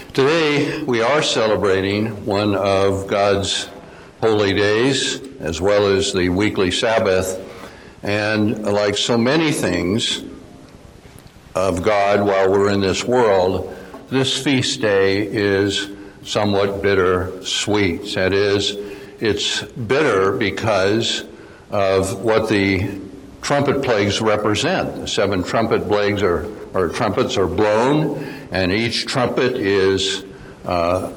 Today, we are celebrating one of God's holy days, as well as the weekly Sabbath. And like so many things of God while we're in this world, this feast day is somewhat bittersweet. That is, it's bitter because of what the trumpet plagues represent. The 7 trumpet plagues or trumpets are blown, and each trumpet is a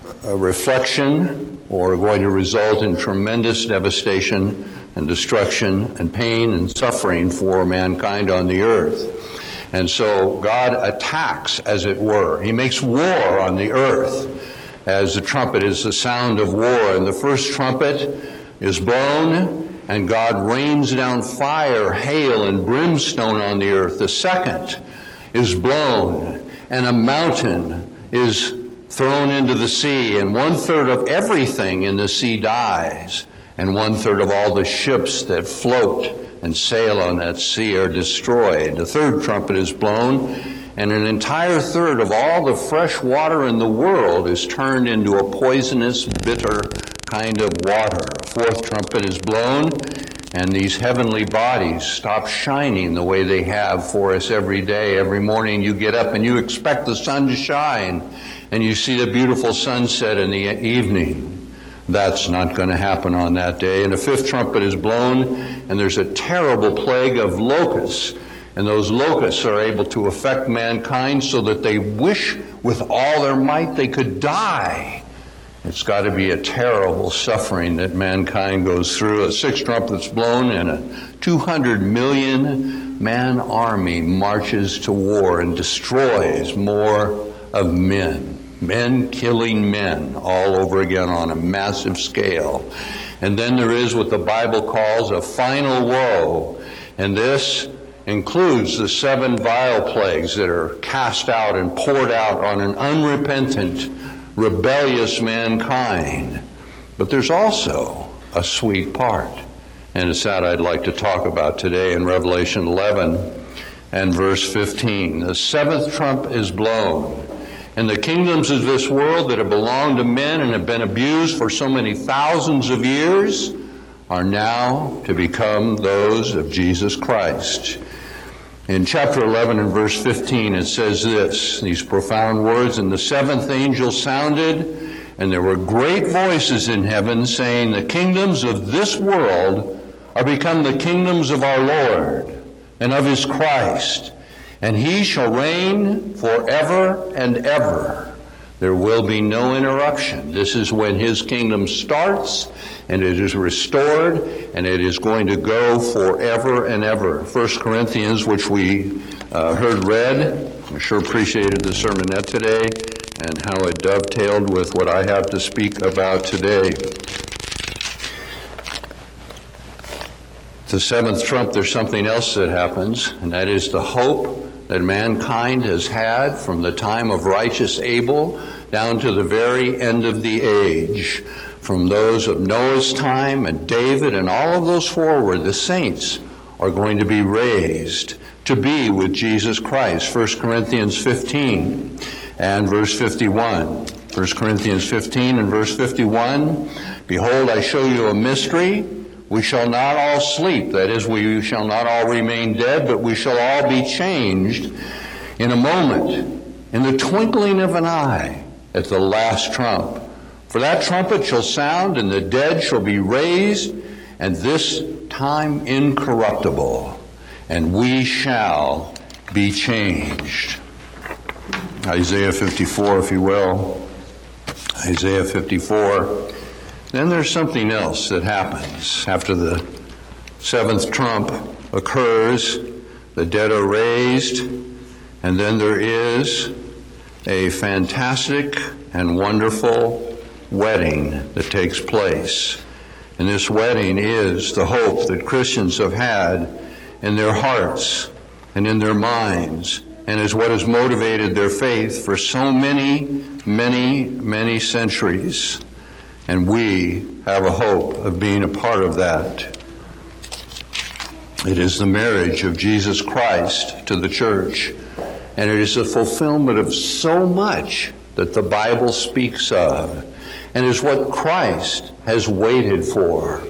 reflection or going to result in tremendous devastation and destruction and pain and suffering for mankind on the earth. And so God attacks, as it were. He makes war on the earth, as the trumpet is the sound of war. And the first trumpet is blown, and God rains down fire, hail, and brimstone on the earth. The second is blown, and a mountain is thrown into the sea, and 1/3 of everything in the sea dies, and 1/3 of all the ships that float and sail on that sea are destroyed. The third trumpet is blown, and an entire third of all the fresh water in the world is turned into a poisonous, bitter kind of water. A fourth trumpet is blown, and these heavenly bodies stop shining the way they have for us every day. Every morning you get up and you expect the sun to shine, and you see the beautiful sunset in the evening. That's not going to happen on that day. And the fifth trumpet is blown, and there's a terrible plague of locusts. And those locusts are able to affect mankind so that they wish with all their might they could die. It's got to be a terrible suffering that mankind goes through. A sixth trumpet's blown, and a 200 million man army marches to war and destroys more of men. Men killing men all over again on a massive scale. And then there is what the Bible calls a final woe. And this includes the 7 vile plagues that are cast out and poured out on an unrepentant, rebellious mankind. But there's also a sweet part. And it's that I'd like to talk about today in Revelation 11 and verse 15. The 7th trump is blown, and the kingdoms of this world that have belonged to men and have been abused for so many thousands of years are now to become those of Jesus Christ. In chapter 11 and verse 15, it says this, these profound words, "And the 7th angel sounded, and there were great voices in heaven saying, the kingdoms of this world are become the kingdoms of our Lord and of his Christ, and he shall reign forever and ever. There will be no interruption." This is when his kingdom starts, and it is restored, and it is going to go forever and ever. 1 Corinthians, which we heard read, I sure appreciated the sermonette today and how it dovetailed with what I have to speak about today. The 7th trump, there's something else that happens, and that is the hope that mankind has had from the time of righteous Abel down to the very end of the age. From those of Noah's time and David and all of those forward, the saints are going to be raised to be with Jesus Christ. 1 Corinthians 15 and verse 51. 1 Corinthians 15 and verse 51, "Behold, I show you a mystery. We shall not all sleep," that is, we shall not all remain dead, "but we shall all be changed in a moment, in the twinkling of an eye, at the last trump. For that trumpet shall sound, and the dead shall be raised, and this time incorruptible, and we shall be changed." Isaiah 54, if you will. Isaiah 54. Then there's something else that happens. After the 7th trump occurs, the dead are raised, and then there is a fantastic and wonderful wedding that takes place. And this wedding is the hope that Christians have had in their hearts and in their minds, and is what has motivated their faith for so many, many, many centuries. And we have a hope of being a part of that. It is the marriage of Jesus Christ to the church. And it is the fulfillment of so much that the Bible speaks of, and is what Christ has waited for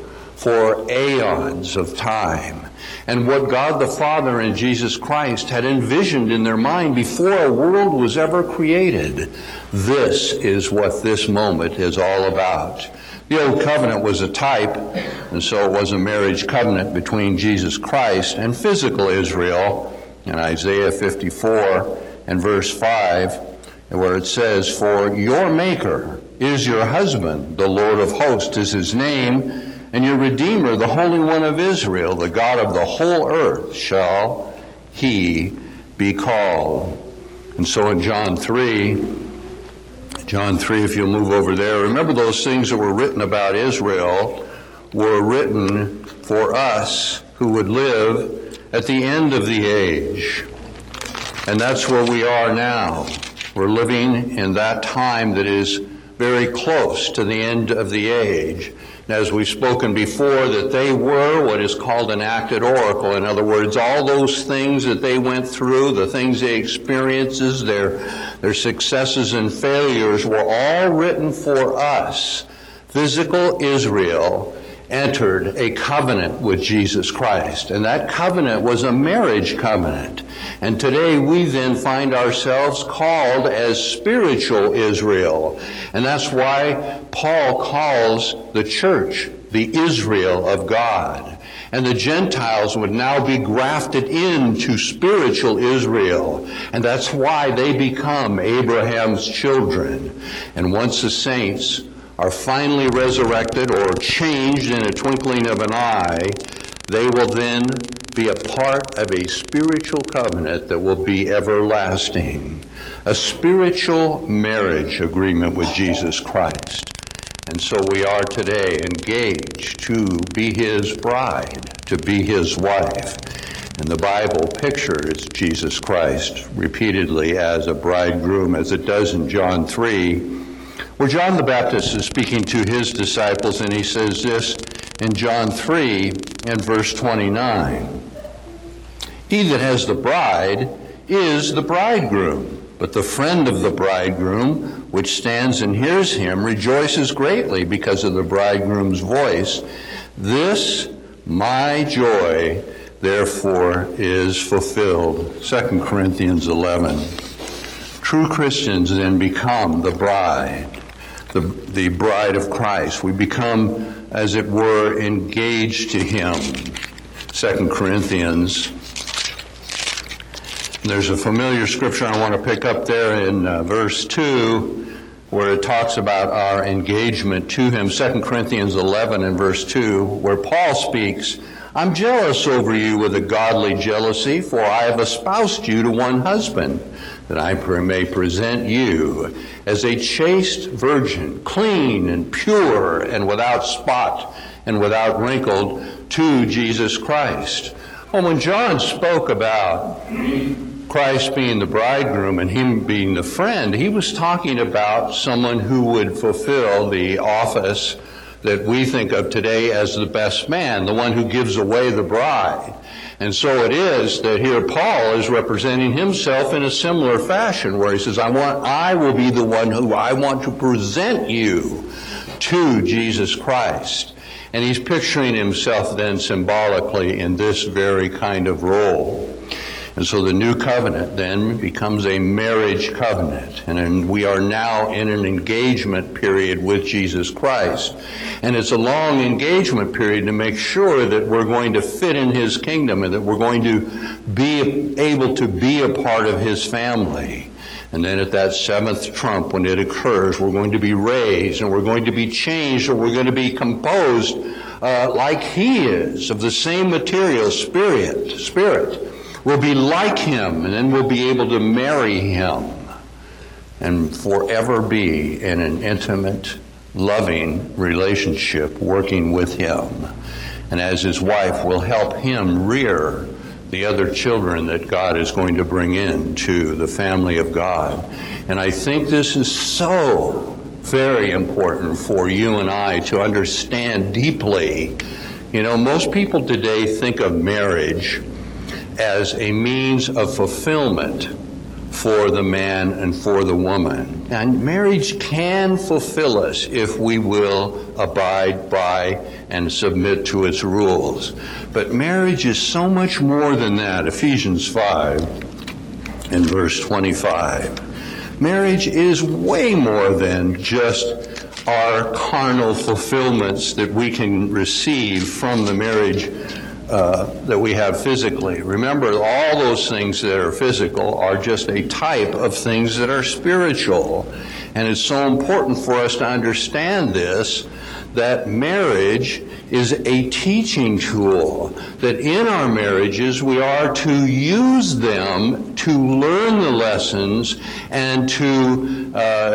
aeons of time, and what God the Father and Jesus Christ had envisioned in their mind before a world was ever created. This is what this moment is all about. The Old Covenant was a type, and so it was a marriage covenant between Jesus Christ and physical Israel. In Isaiah 54 and verse 5, where it says, "For your Maker is your husband, the Lord of hosts is his name, and your Redeemer, the Holy One of Israel, the God of the whole earth, shall he be called." And so in John 3, if you'll move over there, remember those things that were written about Israel were written for us who would live at the end of the age. And that's where we are now. We're living in that time that is very close to the end of the age. And as we've spoken before, that they were what is called an acted oracle. In other words, all those things that they went through, the things they experienced, their successes and failures were all written for us. Physical Israel entered a covenant with Jesus Christ, and that covenant was a marriage covenant. And today we then find ourselves called as spiritual Israel. And that's why Paul calls the church the Israel of God. And the Gentiles would now be grafted into spiritual Israel. And that's why they become Abraham's children. And once the saints are finally resurrected or changed in a twinkling of an eye, they will then be a part of a spiritual covenant that will be everlasting. A spiritual marriage agreement with Jesus Christ. And so we are today engaged to be his bride, to be his wife. And the Bible pictures Jesus Christ repeatedly as a bridegroom, as it does in John 3, where John the Baptist is speaking to his disciples, and he says this in John 3 and verse 29. "He that has the bride is the bridegroom, but the friend of the bridegroom, which stands and hears him, rejoices greatly because of the bridegroom's voice. This my joy, therefore, is fulfilled." 2 Corinthians 11. True Christians then become the bride, the bride of Christ. We become, as it were, engaged to him. 2 Corinthians. There's a familiar scripture I want to pick up there in verse 2, where it talks about our engagement to him. 2 Corinthians 11 and verse 2, where Paul speaks, "I'm jealous over you with a godly jealousy, for I have espoused you to one husband, that I may present you as a chaste virgin, clean and pure and without spot and without wrinkle, to Jesus Christ." Well, when John spoke about Christ being the bridegroom and him being the friend, he was talking about someone who would fulfill the office that we think of today as the best man, the one who gives away the bride. And so it is that here Paul is representing himself in a similar fashion, where he says, I will be the one who I want to present you to Jesus Christ. And he's picturing himself then symbolically in this very kind of role. And so the new covenant then becomes a marriage covenant. And we are now in an engagement period with Jesus Christ. And it's a long engagement period to make sure that we're going to fit in his kingdom and that we're going to be able to be a part of his family. And then at that seventh trump, when it occurs, we're going to be raised and we're going to be changed, or we're going to be composed like he is, of the same material, spirit. We'll be like him, and then we'll be able to marry him and forever be in an intimate, loving relationship working with him. And as his wife, will help him rear the other children that God is going to bring into the family of God. And I think this is so very important for you and I to understand deeply. You know, most people today think of marriage as a means of fulfillment for the man and for the woman. And marriage can fulfill us if we will abide by and submit to its rules. But marriage is so much more than that. Ephesians 5 and verse 25. Marriage is way more than just our carnal fulfillments that we can receive from the marriage that we have physically. Remember, all those things that are physical are just a type of things that are spiritual. And it's so important for us to understand this, that marriage is a teaching tool, that in our marriages we are to use them to learn the lessons and to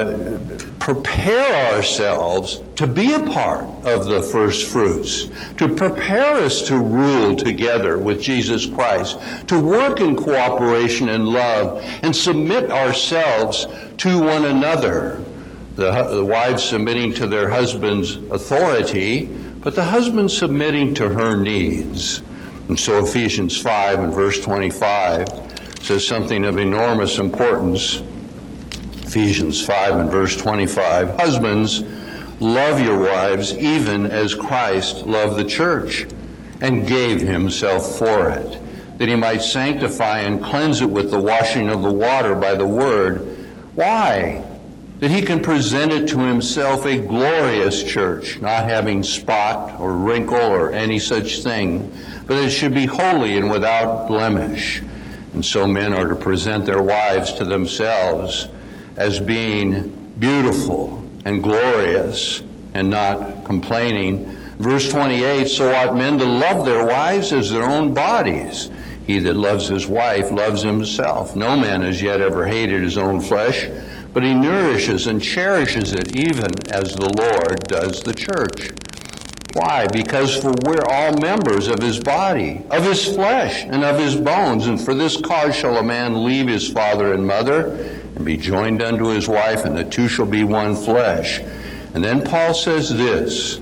prepare ourselves to be a part of the first fruits, to prepare us to rule together with Jesus Christ, to work in cooperation and love, and submit ourselves to one another. The wives submitting to their husband's authority, but the husband submitting to her needs. And so Ephesians 5 and verse 25 says something of enormous importance. Ephesians 5 and verse 25, husbands, love your wives even as Christ loved the church and gave himself for it, that he might sanctify and cleanse it with the washing of the water by the word. Why? That he can present it to himself a glorious church, not having spot or wrinkle or any such thing, but it should be holy and without blemish. And so men are to present their wives to themselves as being beautiful and glorious and not complaining. Verse 28, so ought men to love their wives as their own bodies. He that loves his wife loves himself. No man has yet ever hated his own flesh, but he nourishes and cherishes it even as the Lord does the church. Why? Because for we're all members of his body, of his flesh, and of his bones. And for this cause shall a man leave his father and mother, and be joined unto his wife, and the two shall be one flesh. And then Paul says this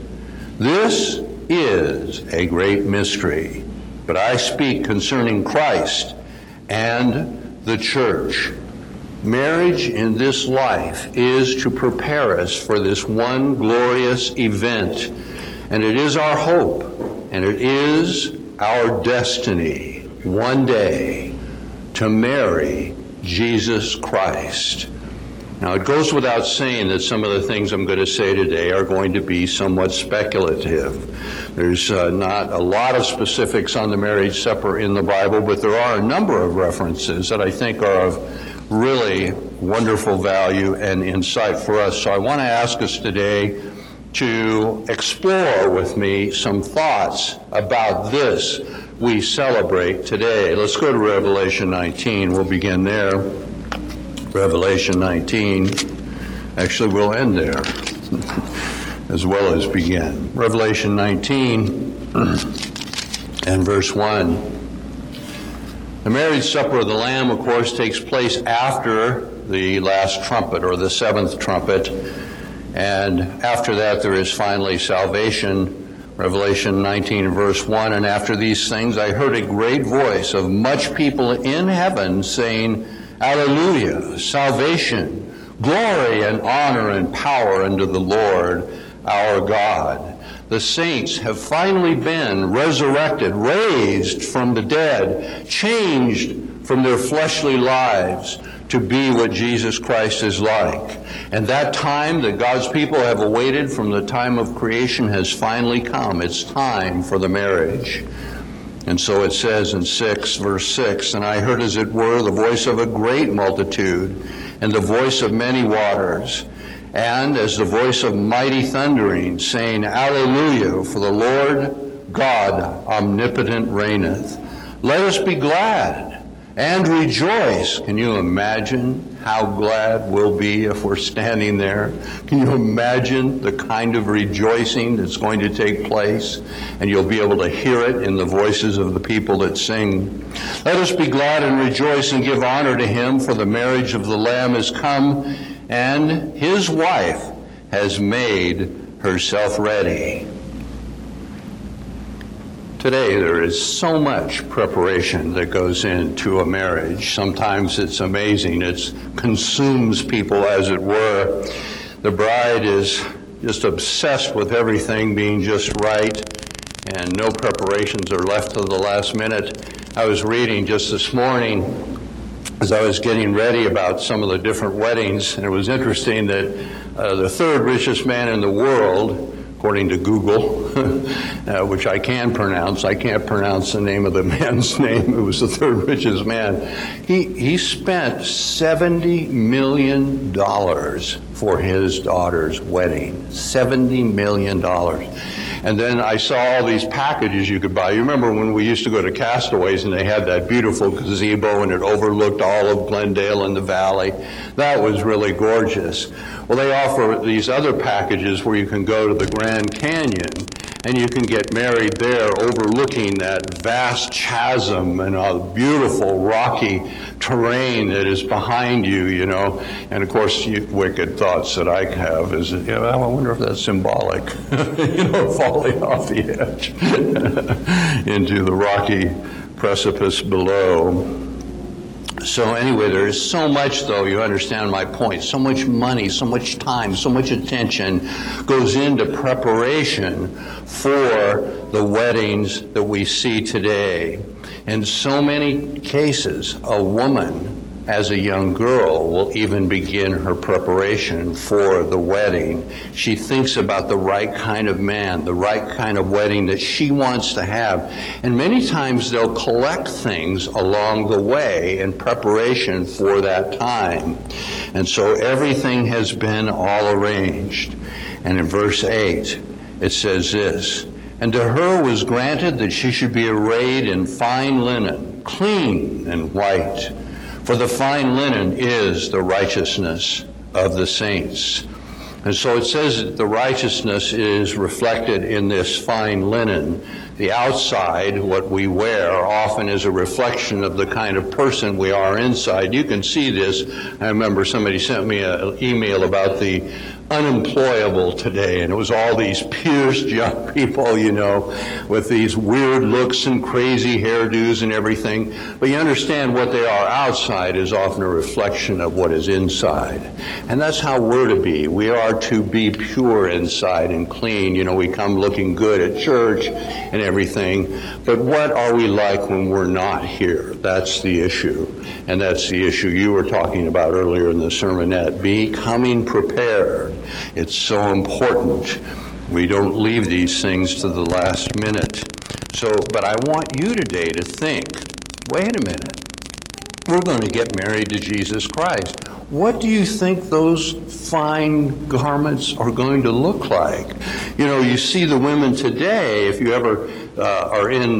is a great mystery, but I speak concerning Christ and the church. Marriage in this life is to prepare us for this one glorious event. And it is our hope, and it is our destiny, one day, to marry Jesus Christ. Now, it goes without saying that some of the things I'm going to say today are going to be somewhat speculative. There's not a lot of specifics on the marriage supper in the Bible, but there are a number of references that I think are of really wonderful value and insight for us. So I want to ask us today to explore with me some thoughts about this we celebrate today. Let's go to Revelation 19. We'll begin there. Revelation 19. Actually, we'll end there as well as begin. Revelation 19 and verse 1. The marriage supper of the Lamb, of course, takes place after the last trumpet or the seventh trumpet. And after that, there is finally salvation. Revelation 19 verse 1, and after these things I heard a great voice of much people in heaven saying, Alleluia, salvation, glory and honor and power unto the Lord our God. The saints have finally been resurrected, raised from the dead, changed from their fleshly lives to be what Jesus Christ is like. And that time that God's people have awaited from the time of creation has finally come. It's time for the marriage. And so it says in verse 6, and I heard as it were the voice of a great multitude, and the voice of many waters, and as the voice of mighty thundering, saying, Alleluia, for the Lord God omnipotent reigneth. Let us be glad and rejoice. Can you imagine how glad we'll be if we're standing there? Can you imagine the kind of rejoicing that's going to take place? And you'll be able to hear it in the voices of the people that sing. Let us be glad and rejoice and give honor to him, for the marriage of the Lamb is come, and his wife has made herself ready. Today, there is so much preparation that goes into a marriage. Sometimes it's amazing. It consumes people, as it were. The bride is just obsessed with everything being just right, and no preparations are left to the last minute. I was reading just this morning as I was getting ready about some of the different weddings, and it was interesting that the third richest man in the world, according to Google, which I can pronounce. I can't pronounce the name of the man's name. It was the third richest man. He spent $70 million for his daughter's wedding. $70 million. And then I saw all these packages you could buy. You remember when we used to go to Castaways and they had that beautiful gazebo and it overlooked all of Glendale and the valley? That was really gorgeous. Well, they offer these other packages where you can go to the Grand Canyon and you can get married there overlooking that vast chasm and a beautiful rocky terrain that is behind you, you know. And of course, wicked thoughts that I have is, you know, I wonder if that's symbolic, you know, falling off the edge into the rocky precipice below. So anyway, there is so much, though, you understand my point, so much money, so much time, so much attention goes into preparation for the weddings that we see today. In so many cases, a woman, as a young girl, will even begin her preparation for the wedding. She thinks about the right kind of man, the right kind of wedding that she wants to have. And many times they'll collect things along the way in preparation for that time. And so everything has been all arranged. And in verse 8, it says this, "And to her was granted that she should be arrayed in fine linen, clean and white. For the fine linen is the righteousness of the saints." And so it says that the righteousness is reflected in this fine linen. The outside, what we wear, often is a reflection of the kind of person we are inside. You can see this. I remember somebody sent me an email about the unemployable today, and it was all these pierced young people, you know, with these weird looks and crazy hairdos and everything. But you understand what they are outside is often a reflection of what is inside. And that's how we're to be. We are to be pure inside and clean. You know, we come looking good at church and everything, but what are we like when we're not here? That's the issue. And that's the issue you were talking about earlier in the sermonette. Becoming prepared. It's so important. We don't leave these things to the last minute. So, but I want you today to think, wait a minute. We're going to get married to Jesus Christ. What do you think those fine garments are going to look like? You know, you see the women today, if you ever are in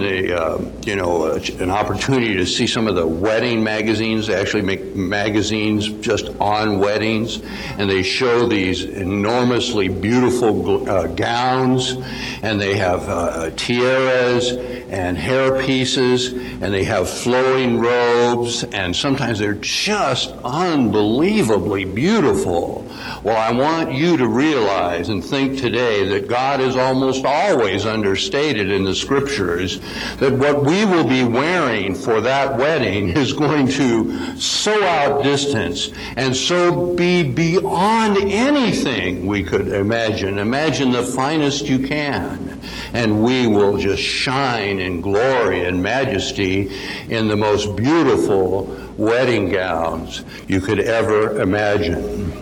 the, an opportunity to see some of the wedding magazines. They actually make magazines just on weddings, and they show these enormously beautiful gowns, and they have tiaras and hair pieces, and they have flowing robes, and sometimes they're just unbelievably beautiful. Well, I want you to realize and think today that God is almost always understated in the Scriptures, that what we will be wearing for that wedding is going to so outdistance and so be beyond anything we could imagine. Imagine the finest you can, and we will just shine in glory and majesty in the most beautiful wedding gowns you could ever imagine.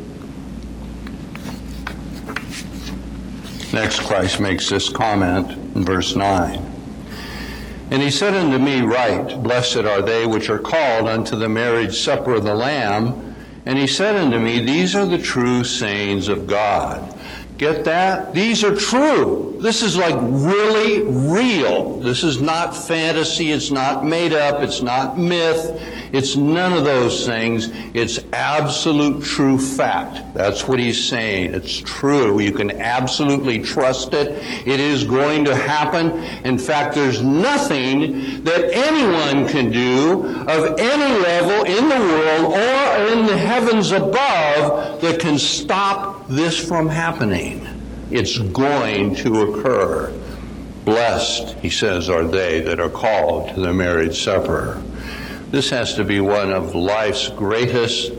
Next, Christ makes this comment in verse 9. "And he said unto me, Right, blessed are they which are called unto the marriage supper of the Lamb. And he said unto me, These are the true sayings of God." Get that? These are true. This is like really real. This is not fantasy. It's not made up. It's not myth. It's none of those things. It's absolute true fact. That's what he's saying. It's true. You can absolutely trust it. It is going to happen. In fact, there's nothing that anyone can do of any level in the world or in the heavens above that can stop this from happening. It's going to occur. Blessed, he says, are they that are called to the marriage supper. This has to be one of life's greatest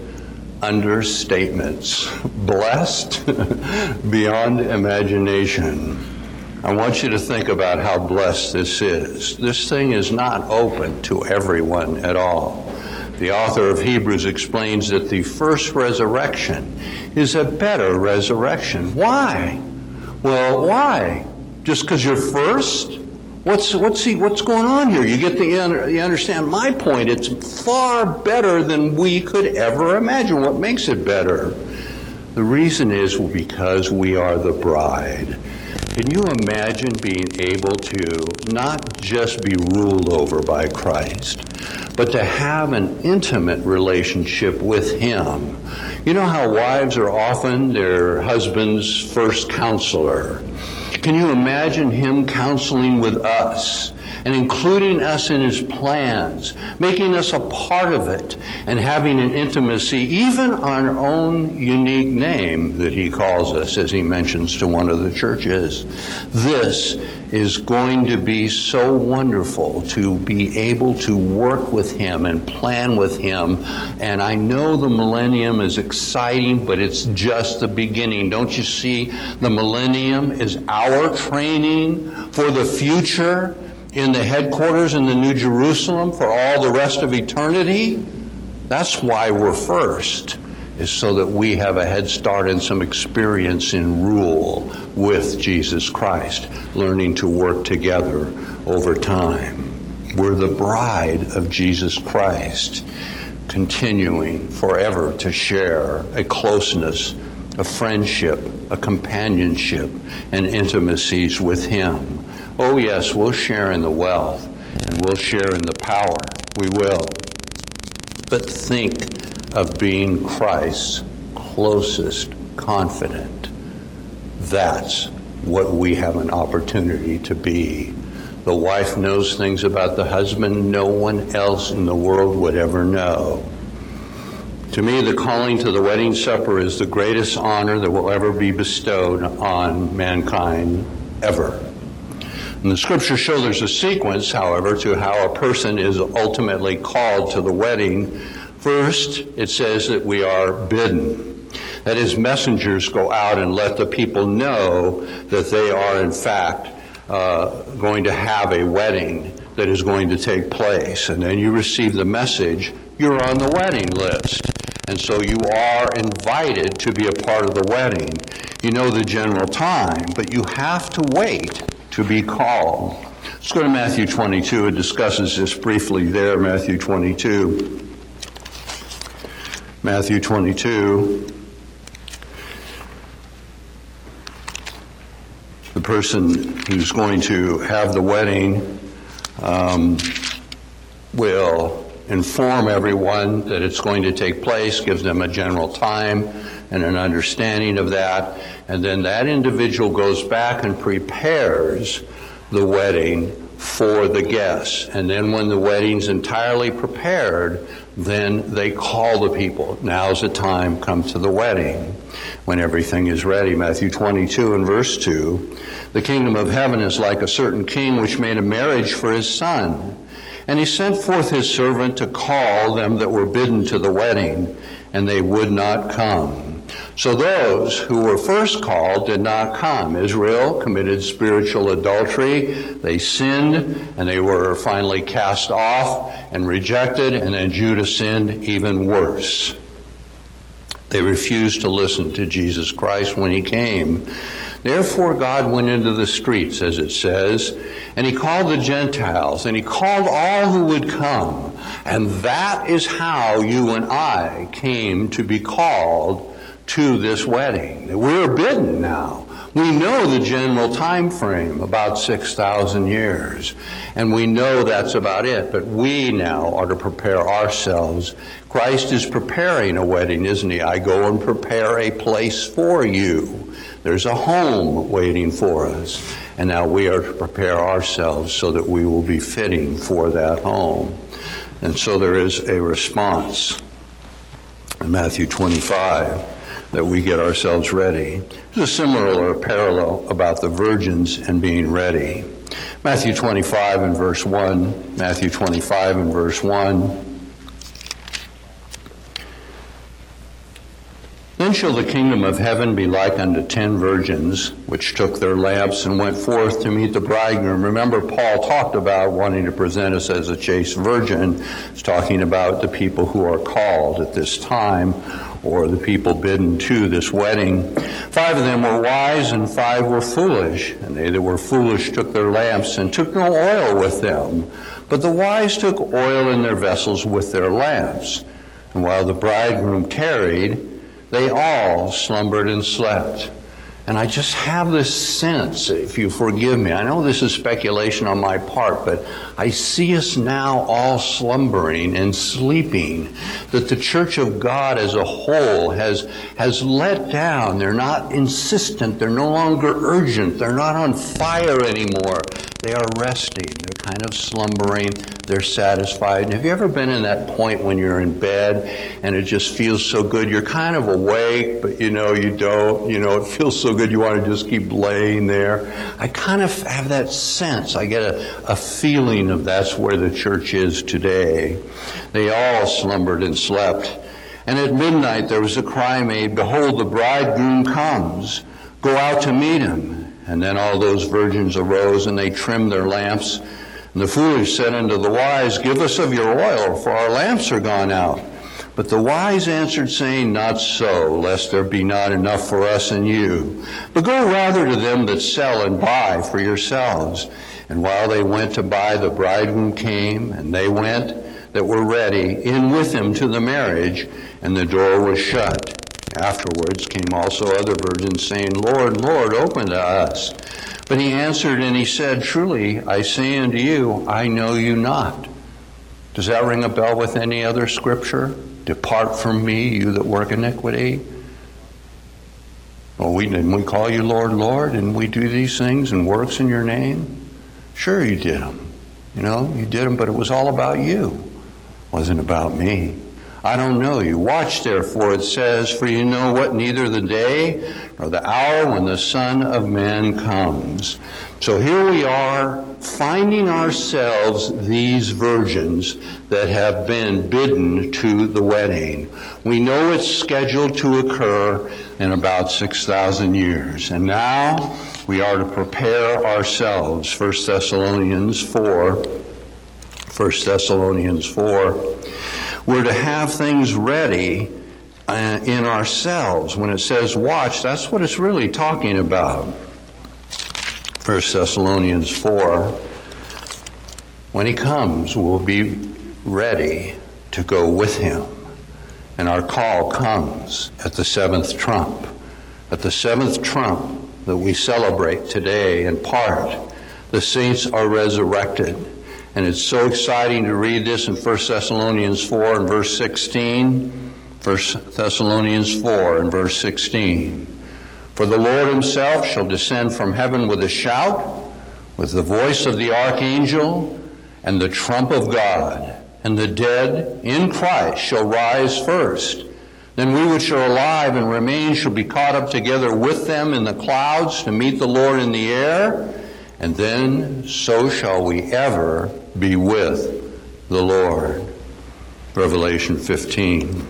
understatements. Blessed beyond imagination. I want you to think about how blessed this is. This thing is not open to everyone at all. The author of Hebrews explains that the first resurrection is a better resurrection. Why? Well, why? Just because you're first? What's going on here? You understand my point. It's far better than we could ever imagine. What makes it better? The reason is because we are the bride. Can you imagine being able to not just be ruled over by Christ, but to have an intimate relationship with Him? You know how wives are often their husband's first counselor. Can you imagine Him counseling with us and including us in His plans, making us a part of it, and having an intimacy, even on our own unique name that He calls us, as He mentions to one of the churches? This is going to be so wonderful to be able to work with Him and plan with Him. And I know the millennium is exciting, but it's just the beginning. Don't you see? The millennium is our training for the future in the headquarters in the New Jerusalem for all the rest of eternity. That's why we're first, is so that we have a head start and some experience in rule with Jesus Christ, learning to work together over time. We're the bride of Jesus Christ, continuing forever to share a closeness, a friendship, a companionship, and intimacies with Him. Oh yes, we'll share in the wealth, and we'll share in the power. We will. But think of being Christ's closest confidant. That's what we have an opportunity to be. The wife knows things about the husband no one else in the world would ever know. To me, the calling to the wedding supper is the greatest honor that will ever be bestowed on mankind, ever. And the scriptures show there's a sequence, however, to how a person is ultimately called to the wedding. First, it says that we are bidden. That is, messengers go out and let the people know that they are, in fact, going to have a wedding that is going to take place. And then you receive the message, you're on the wedding list. And so you are invited to be a part of the wedding. You know the general time, but you have to wait to be called. Let's go to Matthew 22. It discusses this briefly there, Matthew 22. Matthew 22. The person who's going to have the wedding will inform everyone that it's going to take place, gives them a general time and an understanding of that, and then that individual goes back and prepares the wedding for the guests. And then when the wedding's entirely prepared, then they call the people. Now's the time, come to the wedding, when everything is ready. Matthew 22 and verse 2, the kingdom of heaven is like a certain king which made a marriage for his son. And he sent forth his servant to call them that were bidden to the wedding, and they would not come. So those who were first called did not come. Israel committed spiritual adultery. They sinned, and they were finally cast off and rejected. And then Judah sinned even worse. They refused to listen to Jesus Christ when he came. Therefore God went into the streets, as it says, and he called the Gentiles, and he called all who would come. And that is how you and I came to be called to this wedding. We're bidden now. We know the general time frame, about 6,000 years. And we know that's about it. But we now are to prepare ourselves. Christ is preparing a wedding, isn't he? I go and prepare a place for you. There's a home waiting for us. And now we are to prepare ourselves so that we will be fitting for that home. And so there is a response in Matthew 25 that we get ourselves ready. There's a similar parallel about the virgins and being ready. Matthew 25 and verse 1. Matthew 25 and verse 1. Then shall the kingdom of heaven be like unto 10 virgins, which took their lamps and went forth to meet the bridegroom. Remember, Paul talked about wanting to present us as a chaste virgin. He's talking about the people who are called at this time, or the people bidden to this wedding. 5 of them were wise, and 5 were foolish. And they that were foolish took their lamps, and took no oil with them. But the wise took oil in their vessels with their lamps. And while the bridegroom tarried, they all slumbered and slept. And I just have this sense, if you forgive me, I know this is speculation on my part, but I see us now all slumbering and sleeping, that the church of God as a whole has let down. They're not insistent. They're no longer urgent. They're not on fire anymore. They are resting. They're kind of slumbering. They're satisfied. And have you ever been in that point when you're in bed and it just feels so good? You're kind of awake, but you don't. It feels so good you want to just keep laying there. I kind of have that sense. I get a feeling of that's where the church is today. They all slumbered and slept. And at midnight there was a cry made, Behold, the bridegroom comes. Go out to meet him. And then all those virgins arose, and they trimmed their lamps. And the foolish said unto the wise, Give us of your oil, for our lamps are gone out. But the wise answered, saying, Not so, lest there be not enough for us and you. But go rather to them that sell and buy for yourselves. And while they went to buy, the bridegroom came, and they went that were ready in with him to the marriage, and the door was shut. Afterwards came also other virgins, saying, Lord, Lord, open to us. But he answered and he said, Truly, I say unto you, I know you not. Does that ring a bell with any other scripture? Depart from me, you that work iniquity. Well, didn't we call you Lord, Lord, and we do these things and works in your name? Sure you did them. You did them, but it was all about you. It wasn't about me. I don't know you. Watch therefore, it says, for you know what neither the day nor the hour when the Son of Man comes. So here we are, finding ourselves these virgins that have been bidden to the wedding. We know it's scheduled to occur in about 6,000 years. And now we are to prepare ourselves. 1 Thessalonians 4. We're to have things ready in ourselves. When it says watch, that's what it's really talking about. 1 Thessalonians 4. When he comes, we'll be ready to go with him. And our call comes at the 7th trump. At the 7th trump that we celebrate today in part, the saints are resurrected. And it's so exciting to read this in 1 Thessalonians 4 and verse 16. 1 Thessalonians 4 and verse 16. For the Lord himself shall descend from heaven with a shout, with the voice of the archangel, and the trump of God. And the dead in Christ shall rise first. Then we which are alive and remain shall be caught up together with them in the clouds to meet the Lord in the air. And then so shall we ever be with the Lord. Revelation 15.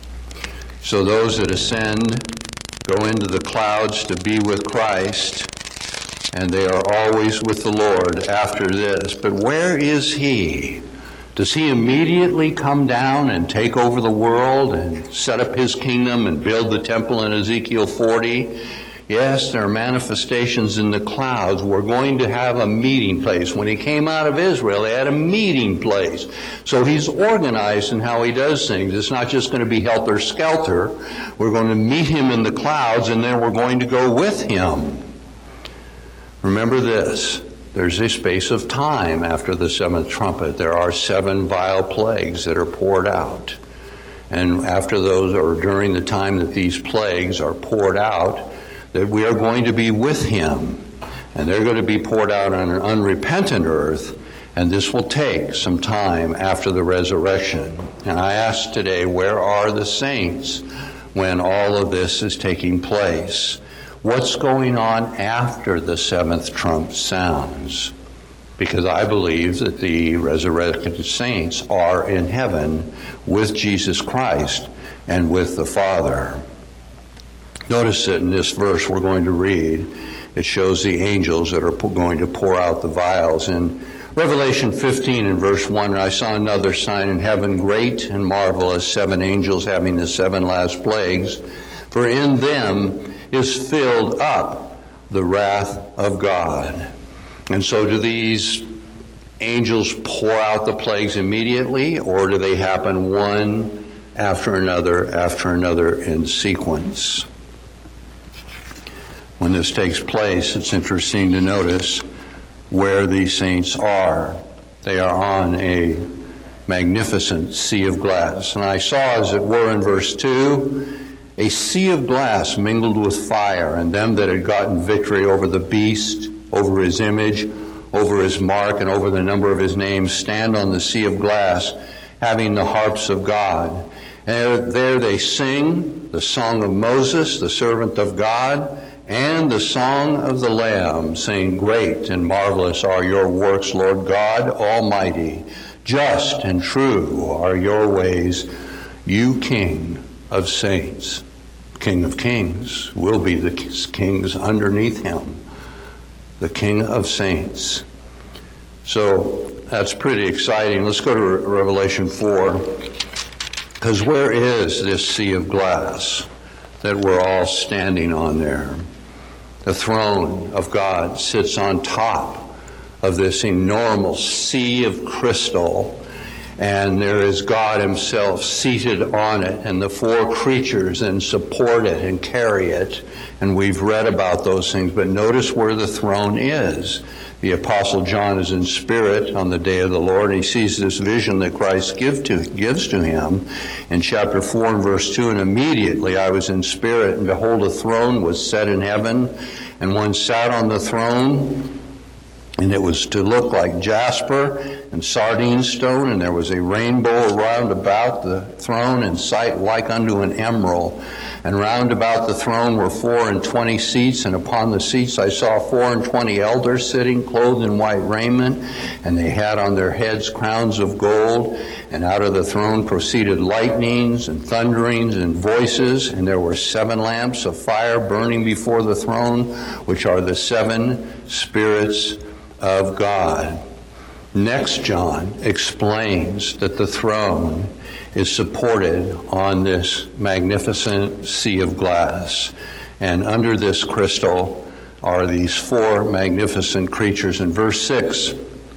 So those that ascend go into the clouds to be with Christ, and they are always with the Lord after this. But where is he? Does he immediately come down and take over the world and set up his kingdom and build the temple in Ezekiel 40? Yes, there are manifestations in the clouds. We're going to have a meeting place. When he came out of Israel, they had a meeting place. So he's organized in how he does things. It's not just going to be helter-skelter. We're going to meet him in the clouds, and then we're going to go with him. Remember this. There's a space of time after the 7th trumpet. There are 7 vile plagues that are poured out. And after those, or during the time that these plagues are poured out, that we are going to be with him, and they're going to be poured out on an unrepentant earth, and this will take some time after the resurrection. And I ask today, where are the saints when all of this is taking place? What's going on after the 7th trump sounds? because I believe that the resurrected saints are in heaven with Jesus Christ and with the Father. Notice that in this verse we're going to read, it shows the angels that are going to pour out the vials. In Revelation 15 and verse 1, I saw another sign in heaven, great and marvelous, 7 angels having the 7 last plagues, for in them is filled up the wrath of God. And so do these angels pour out the plagues immediately, or do they happen one after another in sequence? When this takes place, it's interesting to notice where these saints are. They are on a magnificent sea of glass. And I saw, as it were in verse 2, a sea of glass mingled with fire, and them that had gotten victory over the beast, over his image, over his mark, and over the number of his name, stand on the sea of glass, having the harps of God. And there they sing the song of Moses, the servant of God, and the song of the Lamb, saying, great and marvelous are your works, Lord God Almighty. Just and true are your ways, you King of saints. King of kings will be the kings underneath him, the King of saints. So that's pretty exciting. Let's go to Revelation 4, because where is this sea of glass that we're all standing on there? The throne of God sits on top of this enormous sea of crystal, and there is God himself seated on it, and the 4 creatures then support it and carry it, and we've read about those things. But notice where the throne is. The Apostle John is in spirit on the day of the Lord, and he sees this vision that Christ gives to him in chapter 4 and verse 2. And immediately I was in spirit, and behold, a throne was set in heaven, and one sat on the throne, and it was to look like jasper and sardine stone, and there was a rainbow round about the throne, in sight like unto an emerald. And round about the throne were 24 seats, and upon the seats I saw 24 elders sitting, clothed in white raiment, and they had on their heads crowns of gold. And out of the throne proceeded lightnings and thunderings and voices, and there were 7 lamps of fire burning before the throne, which are the 7 spirits of God. Next, John explains that the throne is supported on this magnificent sea of glass. And under this crystal are these 4 magnificent creatures. In verse 6,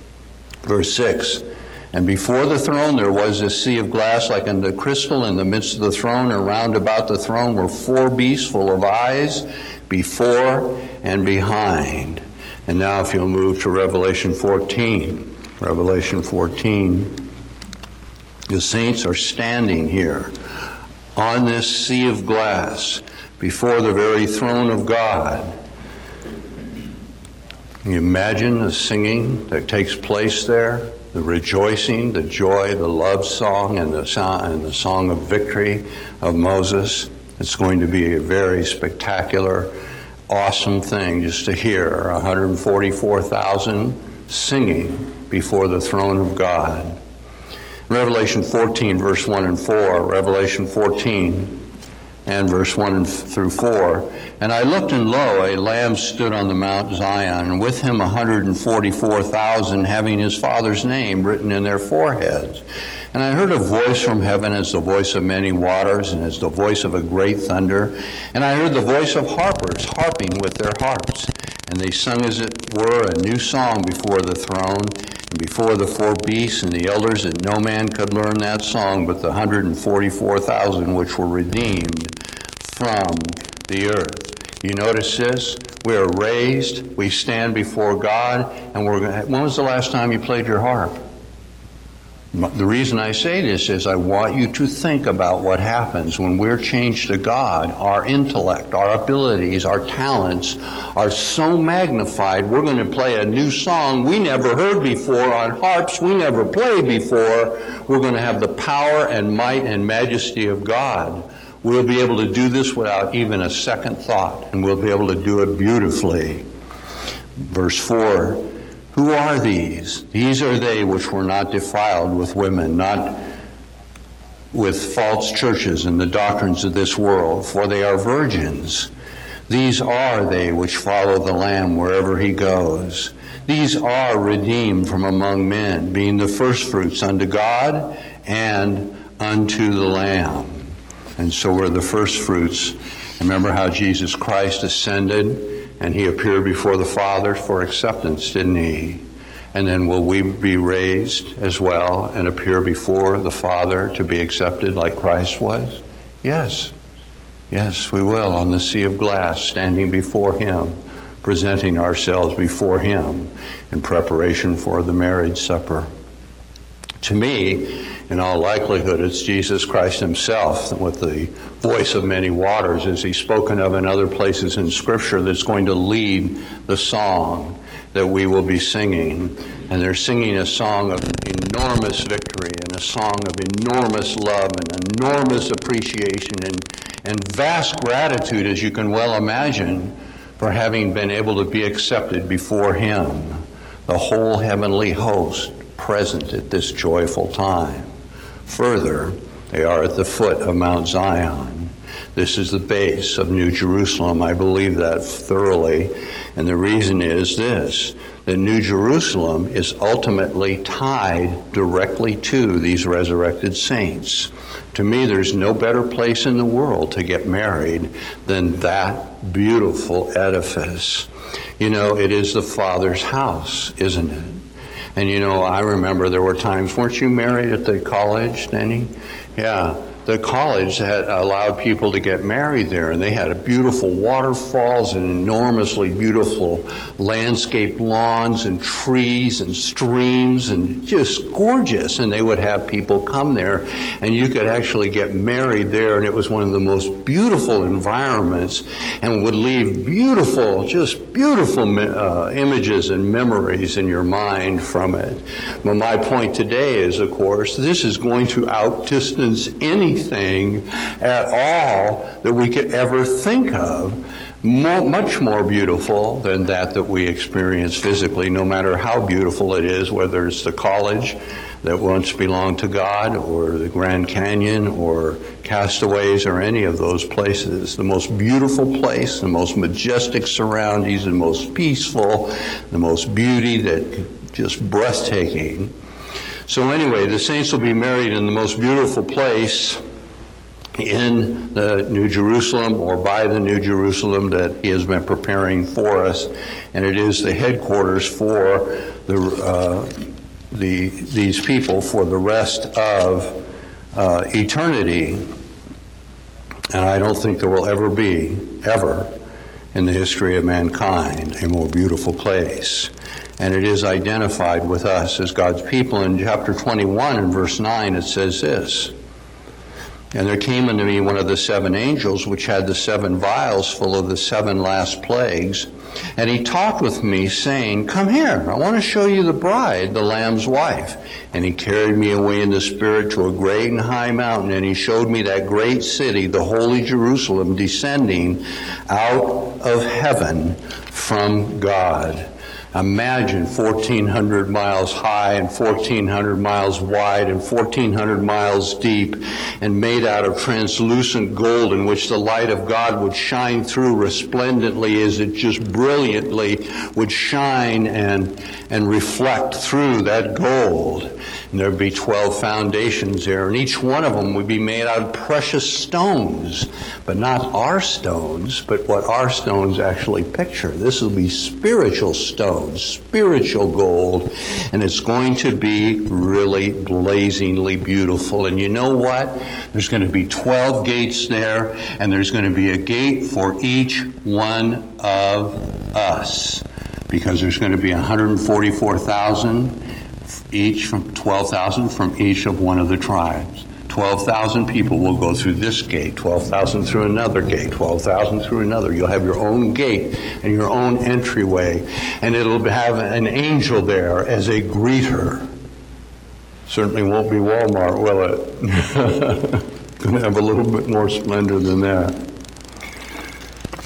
and before the throne there was this sea of glass like unto crystal in the midst of the throne, and round about the throne were 4 beasts full of eyes before and behind. And now if you'll move to Revelation 14. Revelation 14. The saints are standing here on this sea of glass before the very throne of God. Can you imagine the singing that takes place there? The rejoicing, the joy, the love song, and the song of victory of Moses. It's going to be a very spectacular, awesome thing just to hear 144,000 singing before the throne of God. Revelation 14, verse 1 and 4. Revelation 14 and verse 1 through 4. And I looked, and lo, a Lamb stood on the Mount Zion, and with him 144,000, having his Father's name written in their foreheads. And I heard a voice from heaven as the voice of many waters, and as the voice of a great thunder. And I heard the voice of harpers harping with their harps. And they sung, as it were, a new song before the throne, and before the 4 beasts and the elders, that no man could learn that song but the 144,000 which were redeemed from the earth. You notice this? We are raised, we stand before God, and when was the last time you played your harp? The reason I say this is I want you to think about what happens when we're changed to God. Our intellect, our abilities, our talents are so magnified. We're going to play a new song we never heard before on harps we never played before. We're going to have the power and might and majesty of God. We'll be able to do this without even a second thought, and we'll be able to do it beautifully. Verse 4, Who are these? These are they which were not defiled with women, not with false churches and the doctrines of this world, for they are virgins. These are they which follow the Lamb wherever he goes. These are redeemed from among men, being the firstfruits unto God and unto the Lamb. And so we're the firstfruits. Remember how Jesus Christ ascended and he appeared before the Father for acceptance, didn't he? And then will we be raised as well and appear before the Father to be accepted like Christ was? Yes. Yes, we will, on the sea of glass, standing before him, presenting ourselves before him in preparation for the marriage supper. To me, in all likelihood, it's Jesus Christ himself with the voice of many waters, as he's spoken of in other places in Scripture, that's going to lead the song that we will be singing. And they're singing a song of enormous victory and a song of enormous love and enormous appreciation and vast gratitude, as you can well imagine, for having been able to be accepted before him, the whole heavenly host present at this joyful time. Further, they are at the foot of Mount Zion. This is the base of New Jerusalem. I believe that thoroughly. And the reason is this, that New Jerusalem is ultimately tied directly to these resurrected saints. To me, there's no better place in the world to get married than that beautiful edifice. You know, it is the Father's house, isn't it? And you know, I remember there were times, weren't you married at the college, Denny? Yeah. The college had allowed people to get married there, and they had beautiful waterfalls and enormously beautiful landscaped lawns and trees and streams and just gorgeous. And they would have people come there, and you could actually get married there, and it was one of the most beautiful environments and would leave beautiful, just beautiful images and memories in your mind from it. But my point today is, of course, this is going to outdistance anything at all that we could ever think of, much more beautiful than that we experience physically, no matter how beautiful it is, whether it's the college that once belonged to God or the Grand Canyon or Castaways or any of those places. The most beautiful place, the most majestic surroundings, the most peaceful, the most beauty, that just breathtaking. So anyway, the saints will be married in the most beautiful place in the New Jerusalem, or by the New Jerusalem that he has been preparing for us, and it is the headquarters for these people for the rest of eternity. And I don't think there will ever be, ever, in the history of mankind, a more beautiful place. And it is identified with us as God's people. In chapter 21 and verse 9, it says this, "And there came unto me one of the seven angels, which had the seven vials full of the seven last plagues. And he talked with me, saying, Come here, I want to show you the bride, the Lamb's wife. And he carried me away in the Spirit to a great and high mountain, and he showed me that great city, the holy Jerusalem, descending out of heaven from God." Imagine 1,400 miles high and 1,400 miles wide and 1,400 miles deep, and made out of translucent gold, in which the light of God would shine through resplendently, as it just brilliantly would shine and reflect through that gold. And there'd be 12 foundations there, and each one of them would be made out of precious stones, but not our stones, but what our stones actually picture. This will be spiritual stones, spiritual gold, and it's going to be really blazingly beautiful. And you know what? There's going to be 12 gates there, and there's going to be a gate for each one of us, because there's going to be 144,000 each, from 12,000 from each of one of the tribes. 12,000 people will go through this gate, 12,000 through another gate, 12,000 through another. You'll have your own gate and your own entryway, and it'll have an angel there as a greeter. Certainly won't be Walmart, will it? Going to have a little bit more splendor than that. Of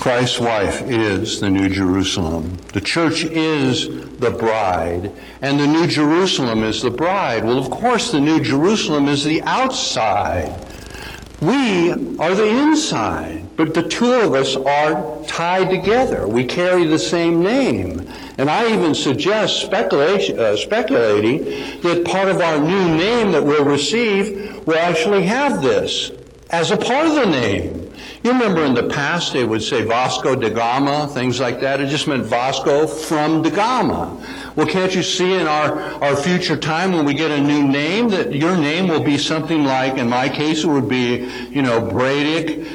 Christ's wife is the New Jerusalem. The church is the bride, and the New Jerusalem is the bride. Well, of course, the New Jerusalem is the outside. We are the inside, but the two of us are tied together. We carry the same name. And I even suggest speculating that part of our new name that we'll receive will actually have this as a part of the name. You remember in the past they would say Vasco da Gama, things like that. It just meant Vasco from da Gama. Well, can't you see in our future time when we get a new name that your name will be something like, in my case, it would be, Bradick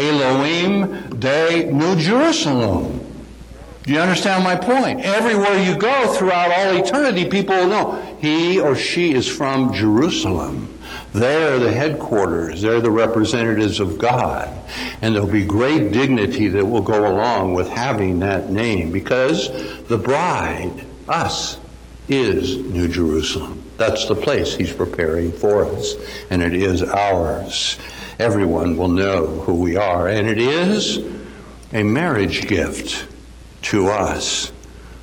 Elohim de New Jerusalem. Do you understand my point? Everywhere you go throughout all eternity, people will know he or she is from Jerusalem. They're the headquarters. They're the representatives of God. And there'll be great dignity that will go along with having that name, because the bride, us, is New Jerusalem. That's the place he's preparing for us, and it is ours. Everyone will know who we are, and it is a marriage gift to us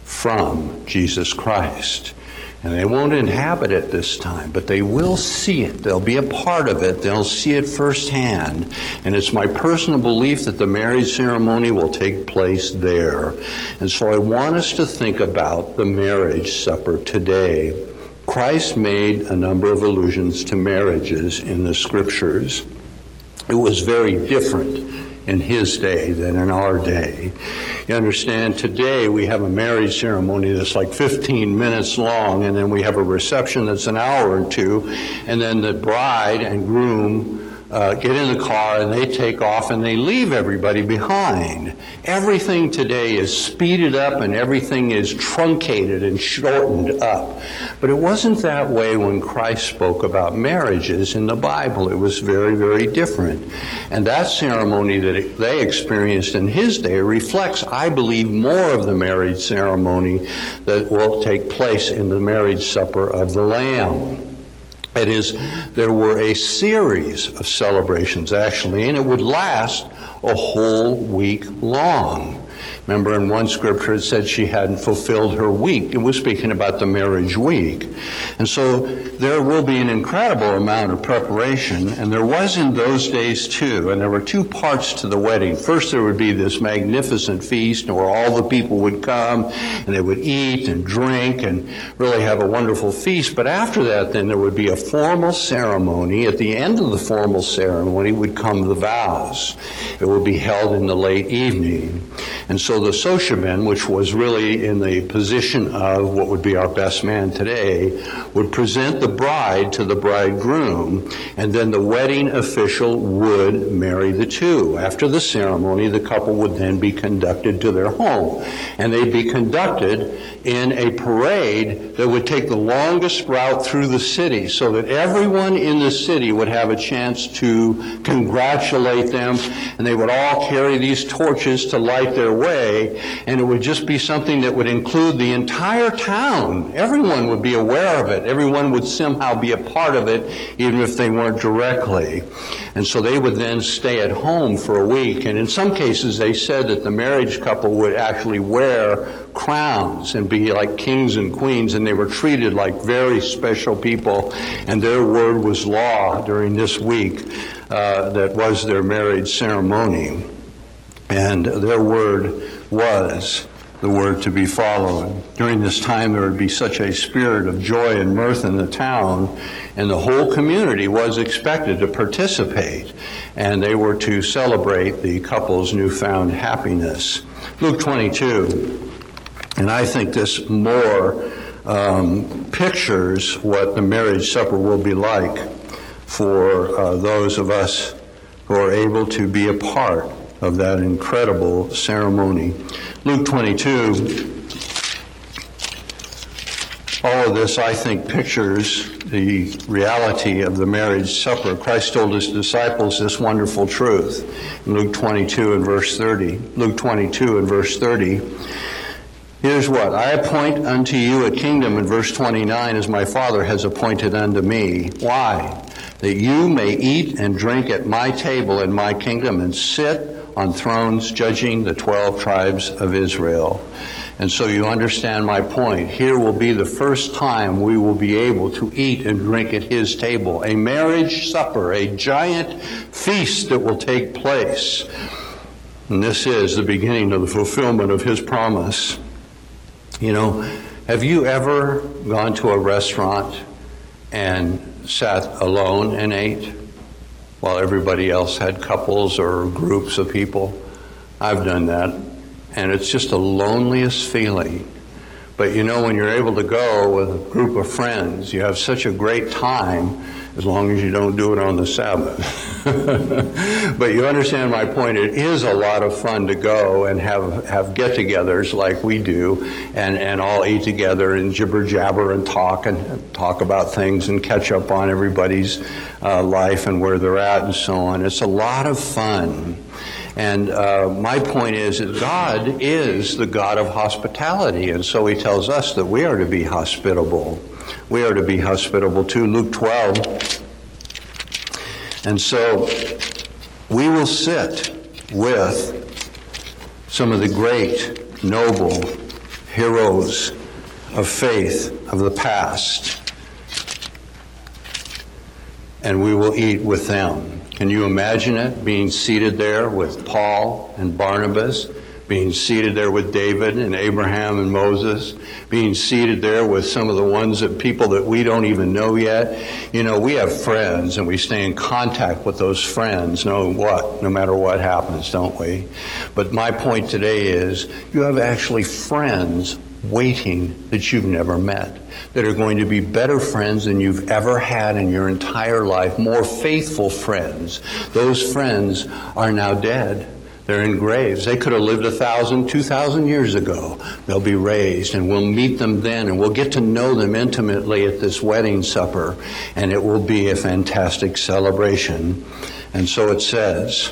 from Jesus Christ. And they won't inhabit it this time, but they will see it. They'll be a part of it. They'll see it firsthand. And it's my personal belief that the marriage ceremony will take place there. And so I want us to think about the marriage supper today. Christ made a number of allusions to marriages in the Scriptures. It was very different in his day than in our day. You understand, today we have a marriage ceremony that's like 15 minutes long, and then we have a reception that's an hour or two, and then the bride and groom get in the car and they take off and they leave everybody behind. Everything today is speeded up and everything is truncated and shortened up. But it wasn't that way when Christ spoke about marriages in the Bible. It was very, very different. And that ceremony that they experienced in his day reflects, I believe, more of the marriage ceremony that will take place in the marriage supper of the Lamb. That is, there were a series of celebrations, actually, and it would last a whole week long. Remember, in one scripture it said she hadn't fulfilled her week. It was speaking about the marriage week. And so there will be an incredible amount of preparation, and there was in those days too. And there were two parts to the wedding. First, there would be this magnificent feast where all the people would come, and they would eat and drink and really have a wonderful feast. But after that, then there would be a formal ceremony. At the end of the formal ceremony would come the vows. It would be held in the late evening. And so the sociamen, which was really in the position of what would be our best man today, would present the bride to the bridegroom, and then the wedding official would marry the two. After the ceremony, the couple would then be conducted to their home, and they'd be conducted in a parade that would take the longest route through the city, so that everyone in the city would have a chance to congratulate them, and they would all carry these torches to light their way, and it would just be something that would include the entire town. Everyone would be aware of it. Everyone would somehow be a part of it, even if they weren't directly. And so they would then stay at home for a week, and in some cases they said that the marriage couple would actually wear crowns and be like kings and queens, and they were treated like very special people, and their word was law during this week that was their marriage ceremony. And their word was the word to be followed. During this time, there would be such a spirit of joy and mirth in the town, and the whole community was expected to participate, and they were to celebrate the couple's newfound happiness. Luke 22, and I think this more pictures what the marriage supper will be like for those of us who are able to be a part of that incredible ceremony. Luke 22, all of this, I think, pictures the reality of the marriage supper. Christ told his disciples this wonderful truth in Luke 22 and verse 30. Luke 22 and verse 30. Here's what: I appoint unto you a kingdom, in verse 29, as my Father has appointed unto me. Why? That you may eat and drink at my table in my kingdom, and sit on thrones judging the 12 tribes of Israel. And so you understand my point. Here will be the first time we will be able to eat and drink at his table. A marriage supper, a giant feast that will take place. And this is the beginning of the fulfillment of his promise. You know, have you ever gone to a restaurant and sat alone and ate while everybody else had couples or groups of people? I've done that. And it's just the loneliest feeling. But you know, when you're able to go with a group of friends, you have such a great time, as long as you don't do it on the Sabbath. But you understand my point. It is a lot of fun to go and have get-togethers like we do, and all eat together and jibber-jabber and talk about things and catch up on everybody's life and where they're at and so on. It's a lot of fun. And my point is that God is the God of hospitality, and so he tells us that we are to be hospitable. We are to be hospitable too. Luke 12. And so we will sit with some of the great, noble heroes of faith of the past, and we will eat with them. Can you imagine it, being seated there with Paul and Barnabas, being seated there with David and Abraham and Moses, being seated there with some of the people that we don't even know yet? You know, we have friends and we stay in contact with those friends no matter what happens, don't we? But my point today is you have actually friends waiting that you've never met, that are going to be better friends than you've ever had in your entire life, more faithful friends. Those friends are now dead. They're in graves. They could have lived 1,000, 2,000 years ago. They'll be raised, and we'll meet them then, and we'll get to know them intimately at this wedding supper, and it will be a fantastic celebration. And so it says,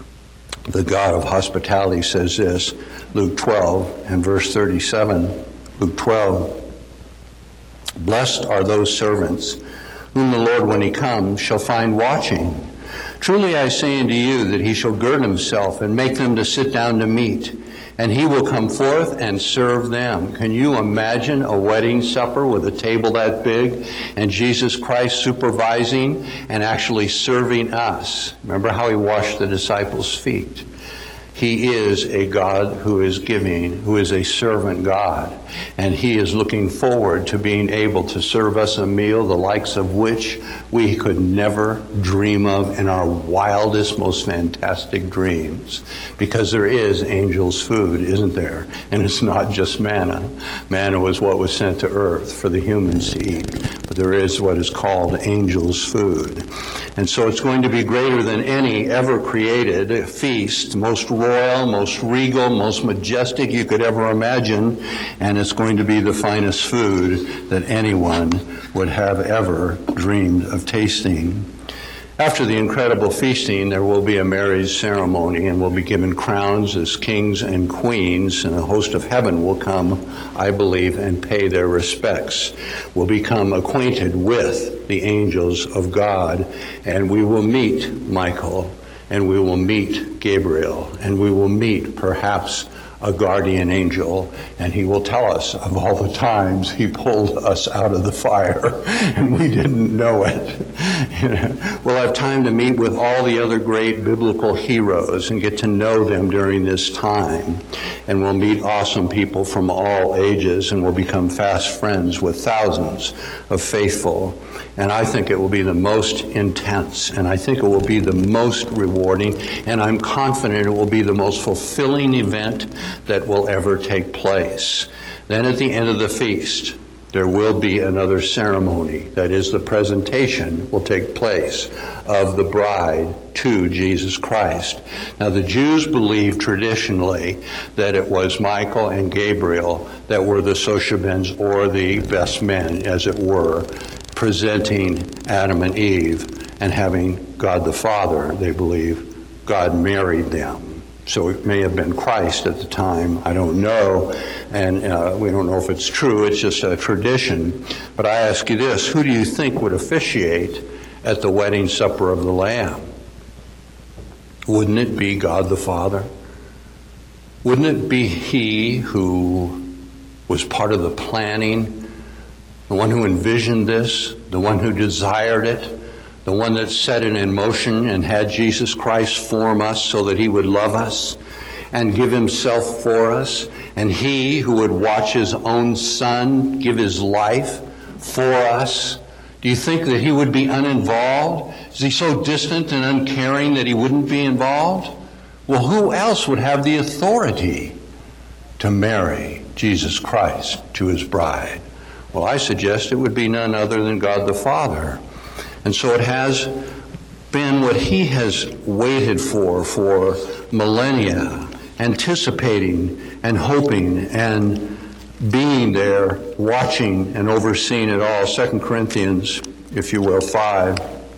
the God of hospitality says this, Luke 12 and verse 37. Luke 12, blessed are those servants whom the Lord, when he comes, shall find watching. Truly I say unto you that he shall gird himself and make them to sit down to meat, and he will come forth and serve them. Can you imagine a wedding supper with a table that big and Jesus Christ supervising and actually serving us? Remember how he washed the disciples' feet. He is a God who is giving, who is a servant God. And he is looking forward to being able to serve us a meal, the likes of which we could never dream of in our wildest, most fantastic dreams. Because there is angels' food, isn't there? And it's not just manna. Manna was what was sent to earth for the humans to eat. But there is what is called angels' food. And so it's going to be greater than any ever created feast, most royal, most regal, most majestic you could ever imagine, and it's going to be the finest food that anyone would have ever dreamed of tasting. After the incredible feasting, there will be a marriage ceremony, and we'll be given crowns as kings and queens, and a host of heaven will come, I believe, and pay their respects. We'll become acquainted with the angels of God, and we will meet Michael, and we will meet Gabriel, and we will meet perhaps a guardian angel, and he will tell us of all the times he pulled us out of the fire and we didn't know it. We'll have time to meet with all the other great biblical heroes and get to know them during this time. And we'll meet awesome people from all ages, and we'll become fast friends with thousands of faithful. And I think it will be the most intense, and I think it will be the most rewarding, and I'm confident it will be the most fulfilling event that will ever take place. Then at the end of the feast, there will be another ceremony. That is, the presentation will take place of the bride to Jesus Christ. Now, the Jews believed traditionally that it was Michael and Gabriel that were the sociabins, or the best men, as it were, presenting Adam and Eve and having God the Father, they believe, God married them. So it may have been Christ at the time. I don't know. And we don't know if it's true. It's just a tradition. But I ask you this, who do you think would officiate at the wedding supper of the Lamb? Wouldn't it be God the Father? Wouldn't it be He who was part of the planning, the one who envisioned this, the one who desired it, the one that set it in motion and had Jesus Christ form us so that He would love us and give Himself for us, and He who would watch His own Son give His life for us? Do you think that He would be uninvolved? Is He so distant and uncaring that He wouldn't be involved? Well, who else would have the authority to marry Jesus Christ to His bride? Well, I suggest it would be none other than God the Father. And so it has been what He has waited for millennia, anticipating and hoping and being there, watching and overseeing it all. 2 Corinthians, if you will, 5.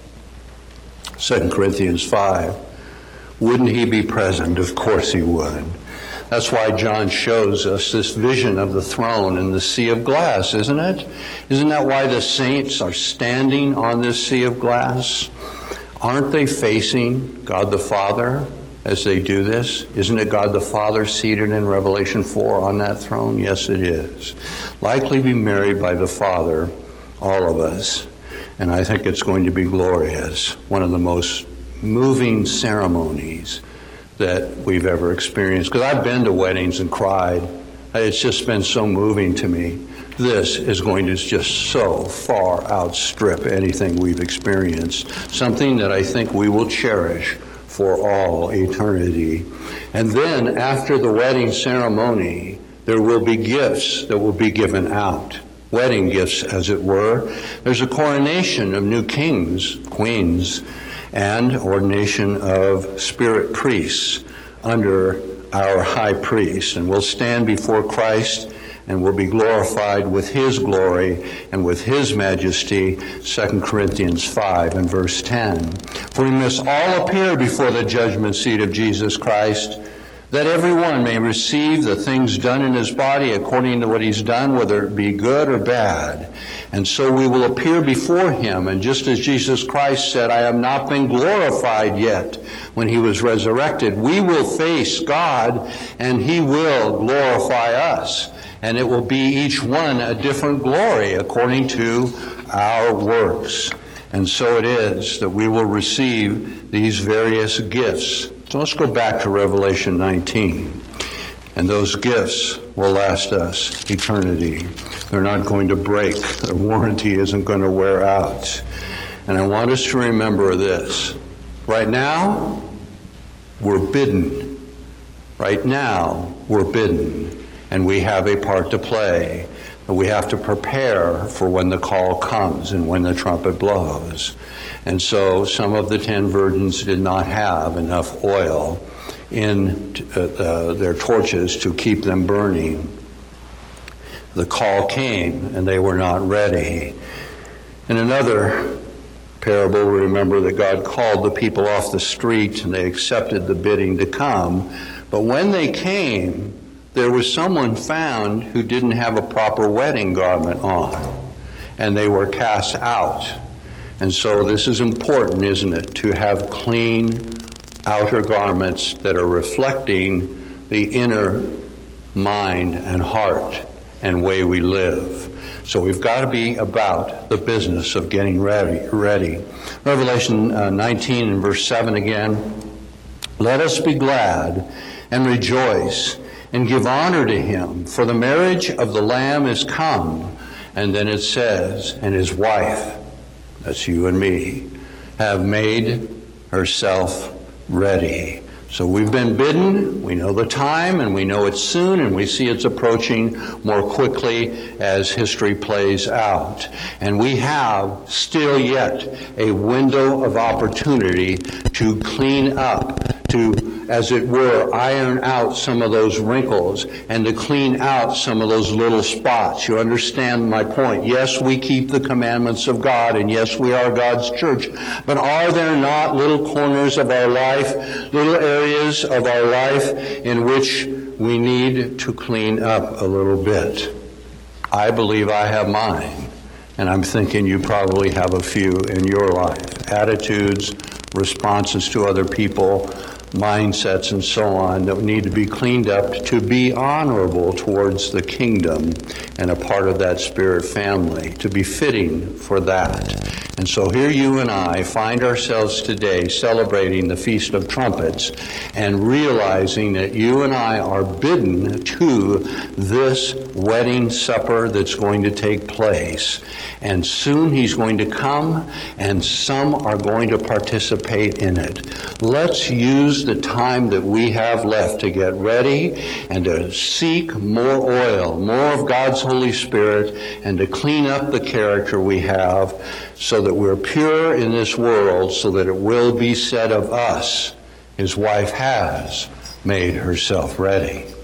2 Corinthians 5. Wouldn't He be present? Of course He would. That's why John shows us this vision of the throne and the sea of glass, isn't it? Isn't that why the saints are standing on this sea of glass? Aren't they facing God the Father as they do this? Isn't it God the Father seated in Revelation 4 on that throne? Yes, it is. Likely be married by the Father, all of us. And I think it's going to be glorious. One of the most moving ceremonies that we've ever experienced. Because I've been to weddings and cried. It's just been so moving to me. This is going to just so far outstrip anything we've experienced. Something that I think we will cherish for all eternity. And then after the wedding ceremony, there will be gifts that will be given out. Wedding gifts, as it were. There's a coronation of new kings, queens, and ordination of spirit priests under our high priest. And we'll stand before Christ and will be glorified with His glory and with His majesty, 2 Corinthians 5 and verse 10. For we must all appear before the judgment seat of Jesus Christ, that everyone may receive the things done in his body according to what he's done, whether it be good or bad. And so we will appear before Him. And just as Jesus Christ said, I have not been glorified yet, when He was resurrected, we will face God and He will glorify us. And it will be each one a different glory according to our works. And so it is that we will receive these various gifts. So let's go back to Revelation 19. And those gifts will last us eternity. They're not going to break. Their warranty isn't going to wear out. And I want us to remember this. Right now, we're bidden. Right now, we're bidden. And we have a part to play. We have to prepare for when the call comes and when the trumpet blows. And so some of the 10 virgins did not have enough oil in their torches to keep them burning. The call came and they were not ready. In another parable, we remember that God called the people off the street and they accepted the bidding to come. But when they came, there was someone found who didn't have a proper wedding garment on, and they were cast out. And so this is important, isn't it, to have clean outer garments that are reflecting the inner mind and heart and way we live. So we've got to be about the business of getting ready. Revelation 19 and verse 7 again. Let us be glad and rejoice and give honor to Him, for the marriage of the Lamb is come. And then it says, and His wife, that's you and me, have made herself ready. So we've been bidden, we know the time, and we know it's soon, and we see it's approaching more quickly as history plays out. And we have still yet a window of opportunity to clean up, to, as it were, iron out some of those wrinkles and to clean out some of those little spots. You understand my point? Yes, we keep the commandments of God, and yes, we are God's church. But are there not little corners of our life, little areas of our life in which we need to clean up a little bit? I believe I have mine, and I'm thinking you probably have a few in your life. Attitudes, responses to other people, mindsets and so on that need to be cleaned up to be honorable towards the kingdom and a part of that spirit family, to be fitting for that. And so here you and I find ourselves today celebrating the Feast of Trumpets and realizing that you and I are bidden to this wedding supper that's going to take place. And soon he's going to come, and some are going to participate in it. Let's use the time that we have left to get ready and to seek more oil, more of God's Holy Spirit, and to clean up the character we have so that we're pure in this world, so that it will be said of us, his wife has made herself ready.